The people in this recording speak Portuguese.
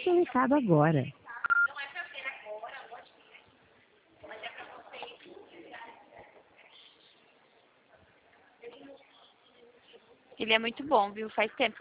seu recado agora. Ele é muito bom, viu? Faz tempo